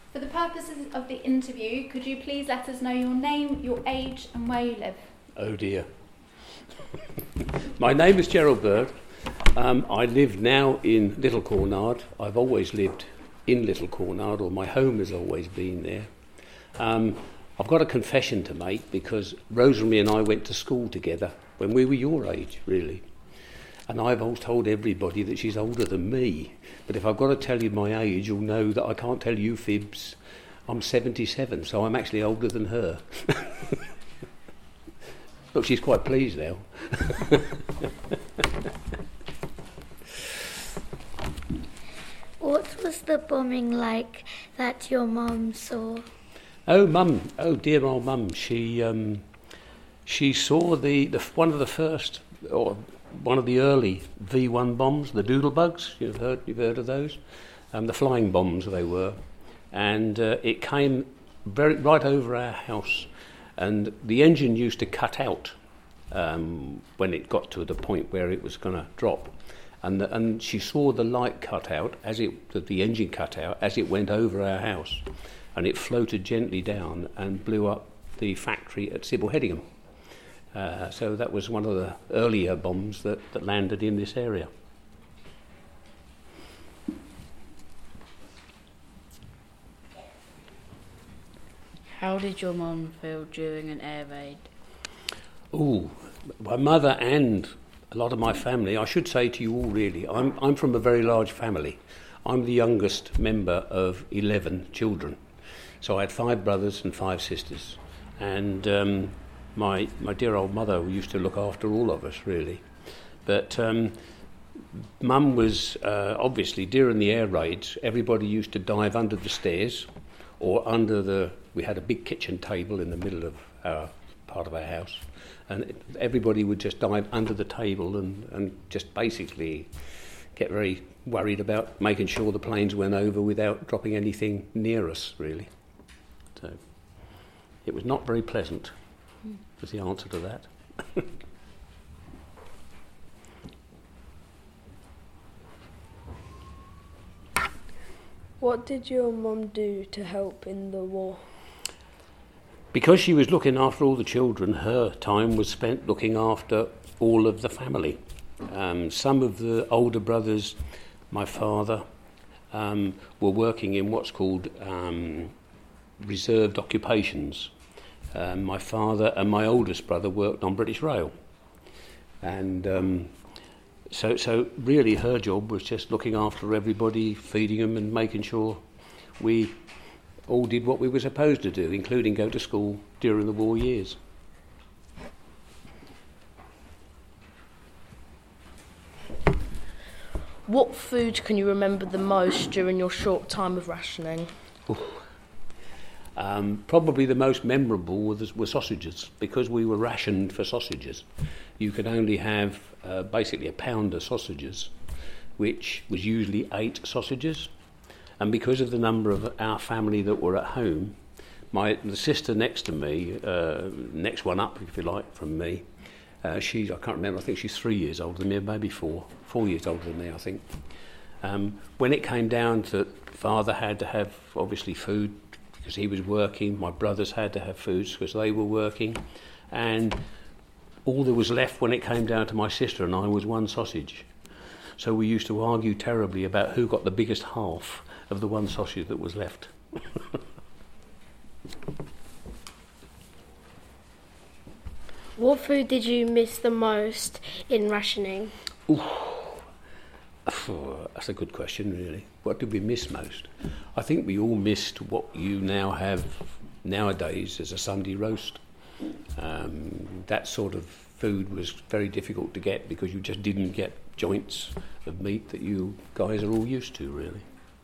For the purposes of the interview, could you please let us know your name, your age and where you live? Oh dear. My name is Gerald Bird. I live now in Little Cornard. I've always lived in Little Cornard, or my home has always been there. I've got a confession to make, because Rosemary and I went to school together when we were your age, really. And I've always told everybody that she's older than me. But if I've got to tell you my age, you'll know that I can't tell you fibs. I'm 77, so I'm actually older than her. Look, she's quite pleased now. What was the bombing like that your mum saw? Oh, Mum! Oh, dear old Mum! She saw the one of the first, or one of the early V1 bombs, the Doodlebugs. You've heard of those? The flying bombs they were, and it came right over our house, and the engine used to cut out when it got to the point where it was going to drop, and she saw the light cut out the engine cut out as it went over our house. And it floated gently down and blew up the factory at Sybil Headingham. So that was one of the earlier bombs that landed in this area. How did your mum feel during an air raid? Oh, my mother and a lot of my family, I should say to you all really, I'm from a very large family. I'm the youngest member of 11 children. So I had 5 brothers and 5 sisters, and my dear old mother used to look after all of us, really. But Mum was, obviously, during the air raids, everybody used to dive under the stairs, or we had a big kitchen table in the middle of part of our house, and everybody would just dive under the table and just basically get very worried about making sure the planes went over without dropping anything near us, really. So it was not very pleasant, was the answer to that. What did your mum do to help in the war? Because she was looking after all the children, her time was spent looking after all of the family. Some of the older brothers, my father, were working in what's called reserved occupations. My father and my oldest brother worked on British Rail, and so really her job was just looking after everybody, feeding them and making sure we all did what we were supposed to do, including go to school during the war years. What food can you remember the most during your short time of rationing? Probably the most memorable were sausages, because we were rationed for sausages. You could only have basically a pound of sausages, which was usually 8 sausages. And because of the number of our family that were at home, the sister next to me, next one up, if you like, from me, I can't remember, I think she's 3 years older than me, maybe 4 years older than me, I think. When it came down to father had to have, obviously, food, because he was working, my brothers had to have foods because they were working, and all there was left when it came down to my sister and I was 1 sausage. So we used to argue terribly about who got the biggest half of the 1 sausage that was left. What food did you miss the most in rationing? That's a good question, really. What did we miss most? I think we all missed what you now have nowadays as a Sunday roast. That sort of food was very difficult to get because you just didn't get joints of meat that you guys are all used to, really.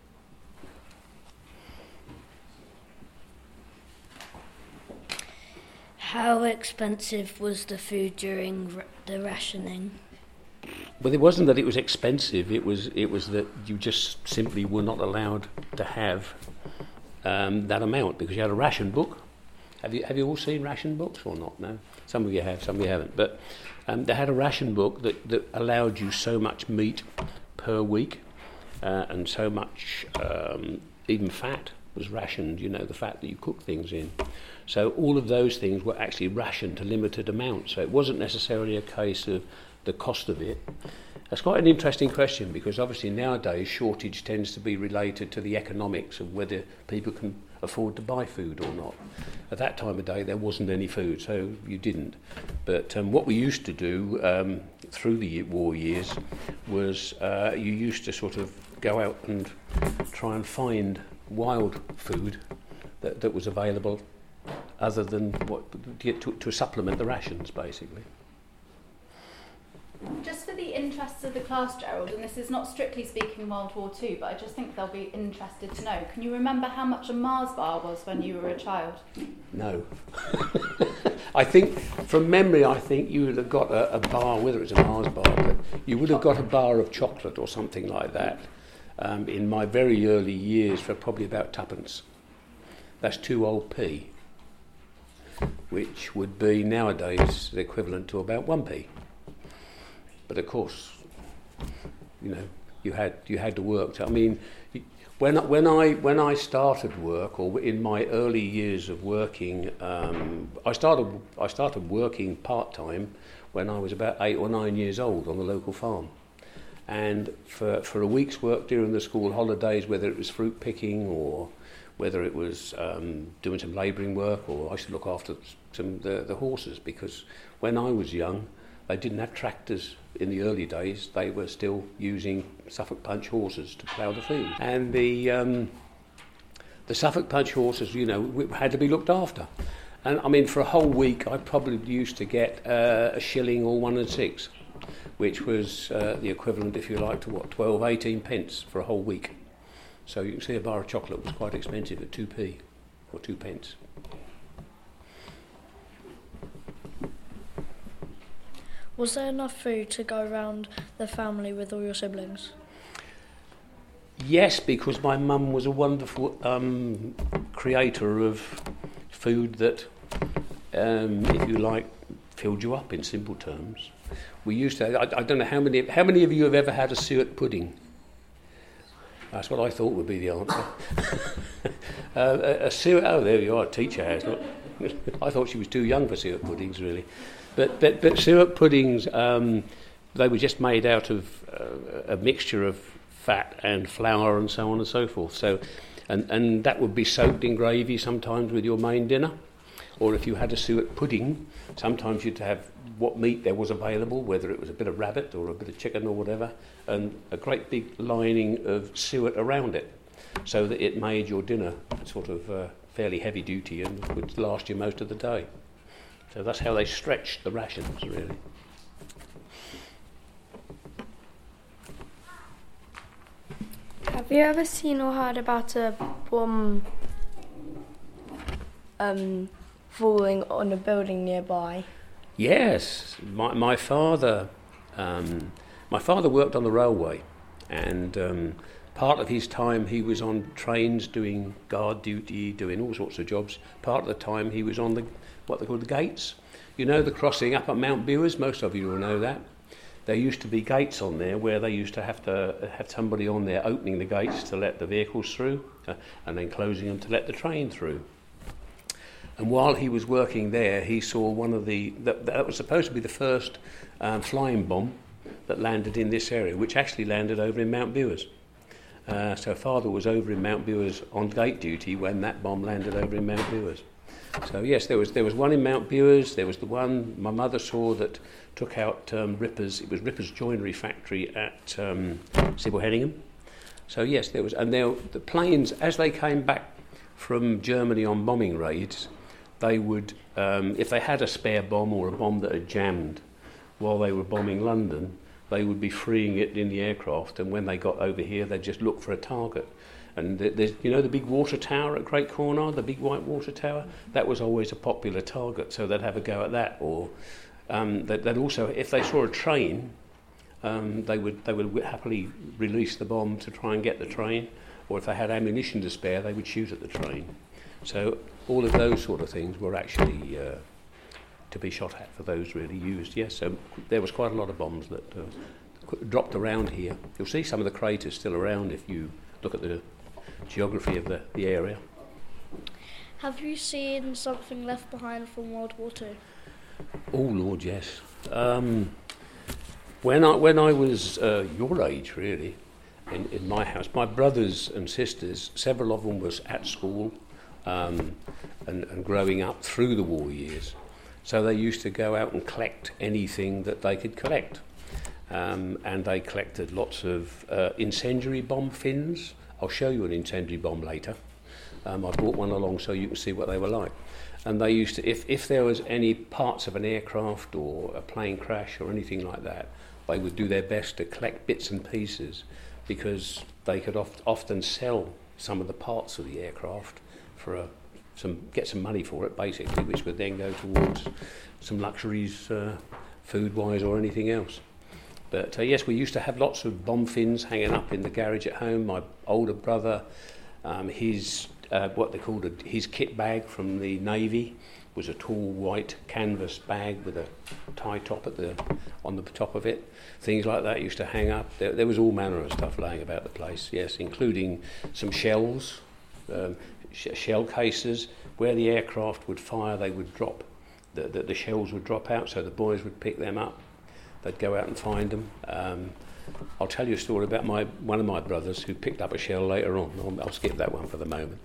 How expensive was the food during the rationing? Well, it wasn't that it was expensive. It was that you just simply were not allowed to have that amount because you had a ration book. Have you all seen ration books or not? No, some of you have, some of you haven't. But they had a ration book that allowed you so much meat per week, and so much, even fat was rationed, you know, the fat that you cook things in. So all of those things were actually rationed to limited amounts. So it wasn't necessarily a case of the cost of it. That's quite an interesting question, because obviously nowadays shortage tends to be related to the economics of whether people can afford to buy food or not. At that time of day there wasn't any food, so you didn't. But what we used to do through the war years was you used to sort of go out and try and find wild food that was available, other than what to supplement the rations, basically. Just for the interests of the class, Gerald, and this is not strictly speaking World War II, but I just think they'll be interested to know, can you remember how much a Mars bar was when you were a child? No. I think, from memory, I think you would have got a bar, whether it's a Mars bar, but you would have got a bar of chocolate or something like that in my very early years for probably about twopence. That's 2 old p, which would be nowadays the equivalent to about 1p. But of course, you know, you had to work. I mean, when I started work, or in my early years of working, I started working part time when I was about 8 or 9 years old on the local farm, and for a week's work during the school holidays, whether it was fruit picking or whether it was doing some labouring work, or I should look after the horses, because when I was young, they didn't have tractors in the early days. They were still using Suffolk Punch horses to plough the field. And the Suffolk Punch horses, you know, had to be looked after. And I mean, for a whole week, I probably used to get a shilling or 1 and 6, which was the equivalent, if you like, to what, 12, 18 pence for a whole week. So you can see a bar of chocolate was quite expensive at 2p or 2 pence. Was there enough food to go around the family with all your siblings? Yes, because my mum was a wonderful creator of food that, if you like, filled you up in simple terms. We used to, I don't know how many of you have ever had a suet pudding? That's what I thought would be the answer. A suet, oh, there you are, a teacher has. I thought she was too young for suet puddings, really. But suet puddings, they were just made out of a mixture of fat and flour and so on and so forth. So, and that would be soaked in gravy sometimes with your main dinner. Or if you had a suet pudding, sometimes you'd have what meat there was available, whether it was a bit of rabbit or a bit of chicken or whatever, and a great big lining of suet around it, so that it made your dinner sort of fairly heavy duty and would last you most of the day. So that's how they stretched the rations, really. Have you ever seen or heard about a bomb falling on a building nearby? Yes, my father worked on the railway, and part of his time he was on trains doing guard duty, doing all sorts of jobs. Part of the time he was on what they call the gates. You know, the crossing up at Mount Bewers, most of you will know that. There used to be gates on there where they used to have somebody on there opening the gates to let the vehicles through, and then closing them to let the train through. And while he was working there, he saw one of that was supposed to be the first flying bomb that landed in this area, which actually landed over in Mount Bewers. So Father was over in Mount Bewers on gate duty when that bomb landed over in Mount Bewers. So yes, there was one in Mount Bewers. There was the one my mother saw that took out Rippers. It was Rippers Joinery Factory at Sybil Henningham. So yes, there was, and the planes, as they came back from Germany on bombing raids, they would, if they had a spare bomb or a bomb that had jammed while they were bombing London, they would be freeing it in the aircraft, and when they got over here, they'd just look for a target. And there's, you know, the big water tower at Great Cornard, the big white water tower, that was always a popular target, so they'd have a go at that. Or they'd also, if they saw a train, they would happily release the bomb to try and get the train, or if they had ammunition to spare, they would shoot at the train. So all of those sort of things were actually to be shot at for those really used. Yes, so there was quite a lot of bombs that dropped around here. You'll see some of the craters still around if you look at the geography of the area. Have you seen something left behind from World War II? Oh Lord, yes. When I was your age, really, in my house, my brothers and sisters, several of them was at school and growing up through the war years. So they used to go out and collect anything that they could collect. And they collected lots of incendiary bomb fins. I'll show you an incendiary bomb later. I brought one along so you can see what they were like. And they used to, if there was any parts of an aircraft or a plane crash or anything like that, they would do their best to collect bits and pieces, because they could often sell some of the parts of the aircraft for get some money for it, basically, which would then go towards some luxuries, food-wise or anything else. But yes, we used to have lots of bomb fins hanging up in the garage at home. My older brother, his what they called his kit bag from the Navy was a tall white canvas bag with a tie top on the top of it. Things like that used to hang up. There was all manner of stuff laying about the place, yes, including some shells, shell cases. Where the aircraft would fire, they would drop. The shells would drop out, so the boys would pick them up. They'd go out and find them. I'll tell you a story about one of my brothers who picked up a shell later on. I'll skip that one for the moment.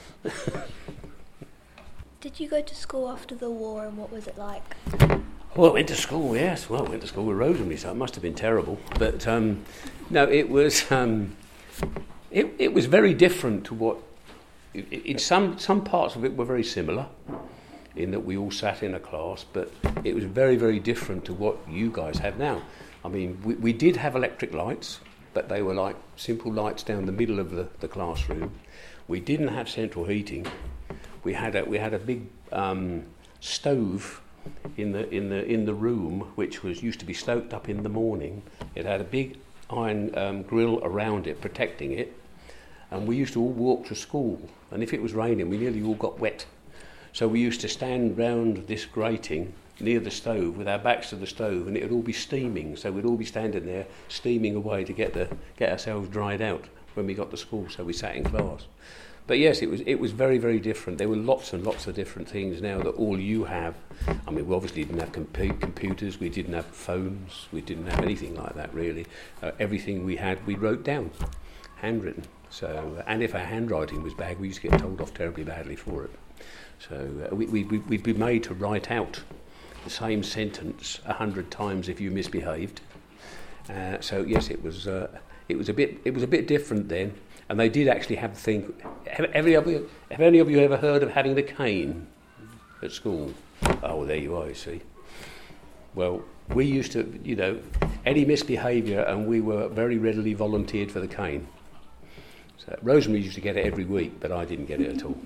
Did you go to school after the war, and what was it like? Well, I went to school, yes. Well, I went to school with Rosemary, so it must have been terrible. But no, it was it was very different to what... In some parts of it were very similar, in that we all sat in a class, but it was very, very different to what you guys have now. I mean, we did have electric lights, but they were like simple lights down the middle of the classroom. We didn't have central heating. We had a big stove in the room, which used to be stoked up in the morning. It had a big iron grill around it, protecting it, and we used to all walk to school. And if it was raining, we nearly all got wet. So we used to stand round this grating near the stove with our backs to the stove, and it would all be steaming. So we'd all be standing there steaming away to get ourselves dried out when we got to school. So we sat in class. But yes, it was very, very different. There were lots and lots of different things now that all you have. I mean, we obviously didn't have computers, we didn't have phones, we didn't have anything like that really. Everything we had, we wrote down, handwritten. So, and if our handwriting was bad, we used to get told off terribly badly for it. So we'd be made to write out the same sentence 100 times if you misbehaved. So yes, it was a bit different then. And they did actually have the thing. Have any of you ever heard of having the cane at school? Oh, well, there you are, you see. Well, we used to, any misbehaviour, and we were very readily volunteered for the cane. So Rosemary used to get it every week, but I didn't get it at all.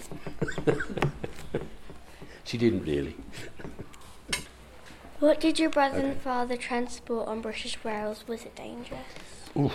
She didn't really. What did your brother and father transport on British Rails? Was it dangerous? Oof.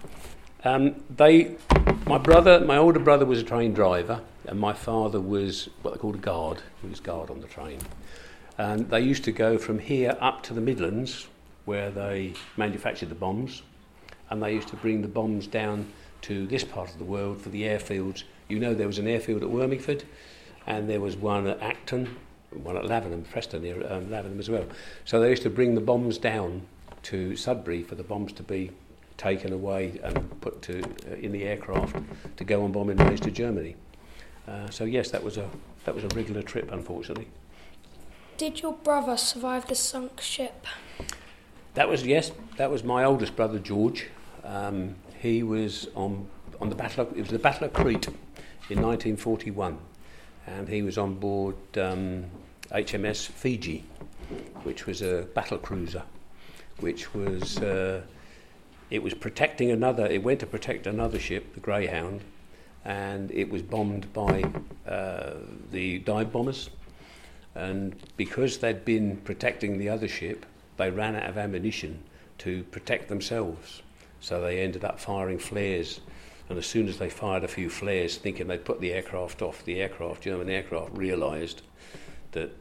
My older brother was a train driver, and my father was what they called a guard. He was guard on the train. And they used to go from here up to the Midlands, where they manufactured the bombs, and they used to bring the bombs down to this part of the world for the airfields. There was an airfield at Wormingford, and there was one at Acton, one at Lavenham, Preston, near Lavenham as well. So they used to bring the bombs down to Sudbury for the bombs to be taken away and put in the aircraft to go on bombing raids to Germany. So yes, that was a regular trip, unfortunately. Did your brother survive the sunk ship? That was my oldest brother George. He was on the battle. It was the Battle of Crete in 1941, and he was on board HMS Fiji, which was a battle cruiser, which was. It was protecting another. It went to protect another ship, the Greyhound, and it was bombed by the dive bombers. And because they'd been protecting the other ship, they ran out of ammunition to protect themselves. So they ended up firing flares. And as soon as they fired a few flares, thinking they'd put the aircraft off, German aircraft realised that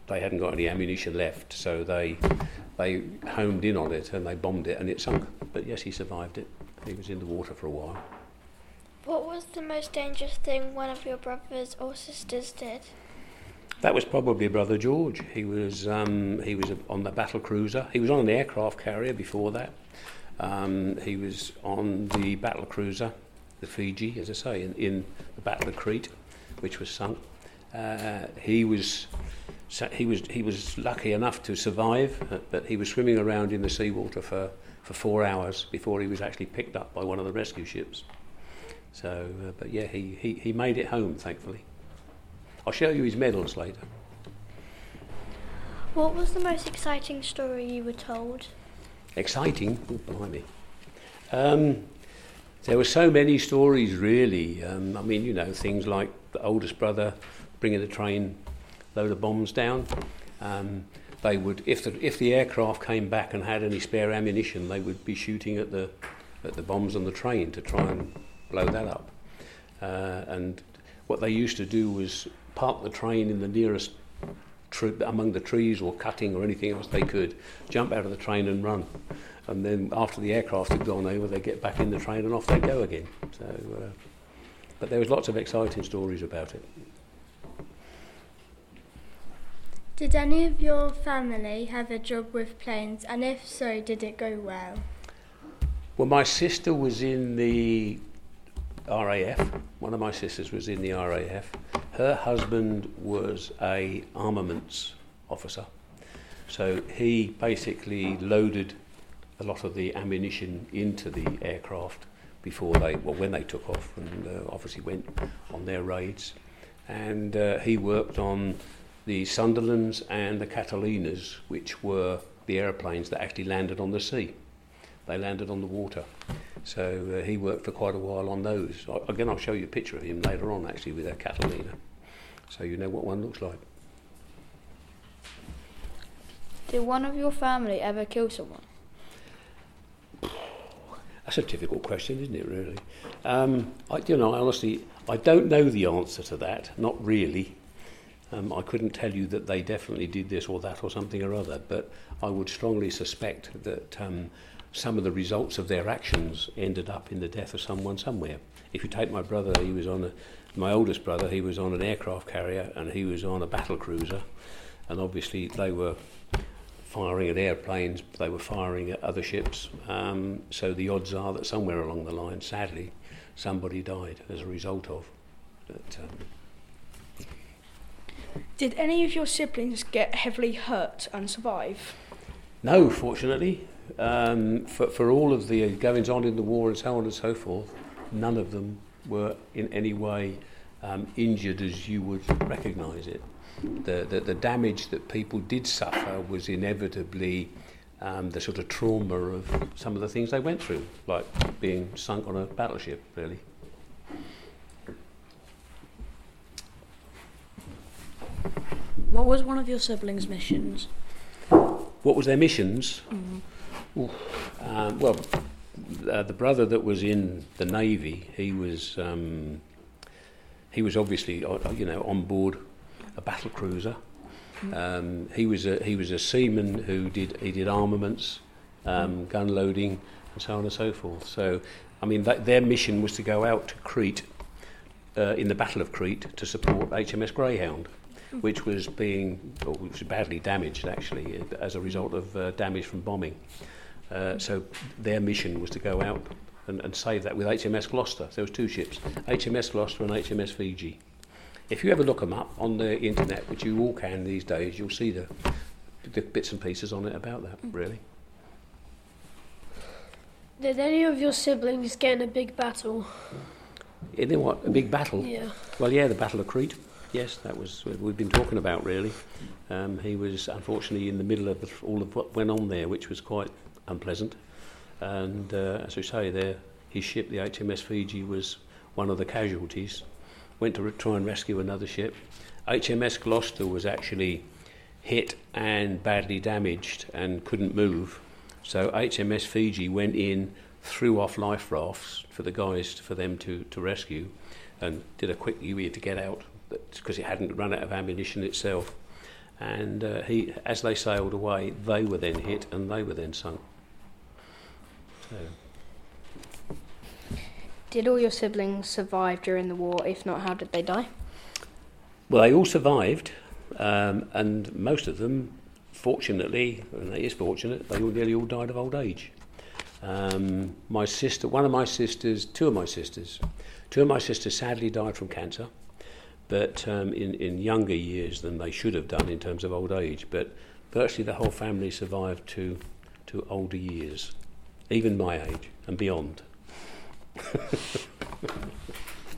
they hadn't got any ammunition left, so they homed in on it and they bombed it and it sunk. But yes, he survived it. He was in the water for a while. What was the most dangerous thing one of your brothers or sisters did? That was probably Brother George. He was on the battle cruiser. He was on an aircraft carrier before that. He was on the battle cruiser, the Fiji, as I say, in the Battle of Crete, which was sunk. He was lucky enough to survive, but he was swimming around in the seawater for 4 hours before he was actually picked up by one of the rescue ships. So, but yeah, he made it home, thankfully. I'll show you his medals later. What was the most exciting story you were told? Exciting? Oh, blimey. There were so many stories, really. I mean, you know, things like the oldest brother bringing the train load of bombs down. They would, if the aircraft came back and had any spare ammunition, they would be shooting at the bombs on the train to try and blow that up. And what they used to do was park the train in the nearest among the trees or cutting or anything else they could, jump out of the train and run. And then after the aircraft had gone over, they'd get back in the train and off they'd go again. So, but there was lots of exciting stories about it. Did any of your family have a job with planes, and if so, did it go well? Well, my sister was in the RAF. One of my sisters was in the RAF. Her husband was a armaments officer. So he basically loaded a lot of the ammunition into the aircraft when they took off, and obviously went on their raids. And he worked on the Sunderlands and the Catalinas, which were the airplanes that actually landed on the sea. They landed on the water. So he worked for quite a while on those. Again, I'll show you a picture of him later on, actually, with a Catalina, so you know what one looks like. Did one of your family ever kill someone? That's a difficult question, isn't it, really? Honestly, I don't know the answer to that, not really. I couldn't tell you that they definitely did this or that or something or other, but I would strongly suspect that some of the results of their actions ended up in the death of someone somewhere. If you take my brother, my oldest brother, he was on an aircraft carrier and he was on a battle cruiser, and obviously they were firing at airplanes, they were firing at other ships, so the odds are that somewhere along the line, sadly, somebody died as a result of it. Did any of your siblings get heavily hurt and survive? No, fortunately. For all of the goings on in the war and so on and so forth, none of them were in any way injured as you would recognise it. The damage that people did suffer was inevitably the sort of trauma of some of the things they went through, like being sunk on a battleship, really. What was one of your siblings' missions? What was their missions? Mm-hmm. The brother that was in the Navy, he was obviously on board a battle cruiser. He was a seaman who did armaments, gun loading, and so on and so forth. So, I mean, their mission was to go out to Crete in the Battle of Crete to support HMS Greyhound, which was badly damaged actually as a result of damage from bombing. So their mission was to go out and save that with HMS Gloucester. There was two ships, HMS Gloucester and HMS Fiji. If you ever look them up on the internet, which you all can these days, you'll see the bits and pieces on it about that, really. Did any of your siblings get in a big battle? In what? A big battle? Yeah. Well, yeah, the Battle of Crete. Yes, that was what we've been talking about, really. He was unfortunately in the middle of all of what went on there, which was quite unpleasant. And as we say, his ship, the HMS Fiji, was one of the casualties. Went to try and rescue another ship. HMS Gloucester was actually hit and badly damaged and couldn't move. So HMS Fiji went in, threw off life rafts for the guys, for them to rescue, and did a quick U-turn to get out because it hadn't run out of ammunition itself. and as they sailed away, they were then hit and they were then sunk. So. Did all your siblings survive during the war? If not, how did they die? Well, they all survived, and most of them, fortunately, and it is fortunate, nearly all died of old age. My sister, two of my sisters sadly died from cancer, but in younger years than they should have done in terms of old age. But virtually the whole family survived to older years, even my age and beyond.